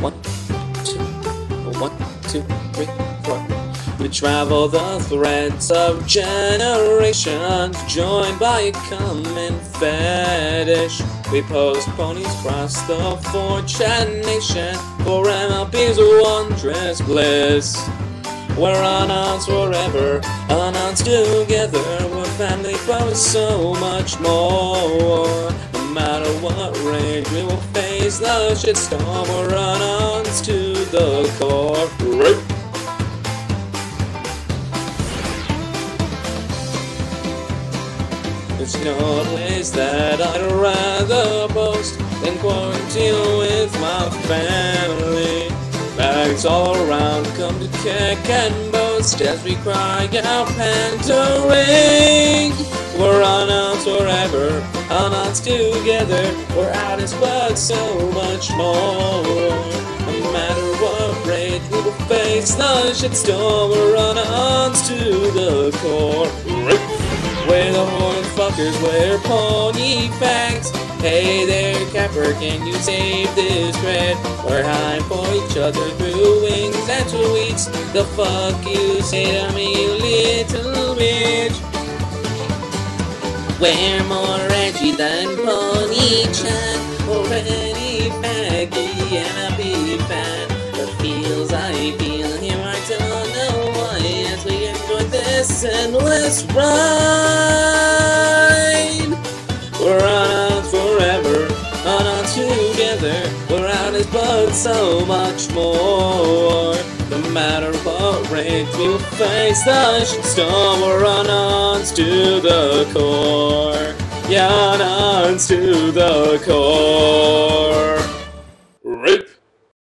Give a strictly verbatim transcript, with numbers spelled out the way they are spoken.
One, two, one, two, three, four. We travel the threads of generations, joined by a common fetish. We post ponies across the fortune nation for M L B's wondrous bliss. We're unknowns forever, unknowns together. We're family, but so much more. No matter what range, we will face the shitstorm. We're unknowns to the core. There's no place that I'd rather post than quarantine with my family. Bags all around, come to kick and boast as we cry out pandering. We're unknowns forever, unknowns together. We're out as but so much more. No matter what rate, we will face the shitstorm. We're unknowns to the core. Where the horn fuckers wear pony fangs. Hey there, Capper, can you save this thread? We're high for each other through wings and tweets. The fuck you say to me, you little bitch? We're more edgy than Pony Chan, or any faggy and a big fan. The feels I feel here, I don't know why, as we enjoy this endless ride. We're unknowns forever, unknowns together. We're out as but so much more. No matter what rate, we will face the shitstorm. We're unknowns to the core. Yeah, unknowns to the core.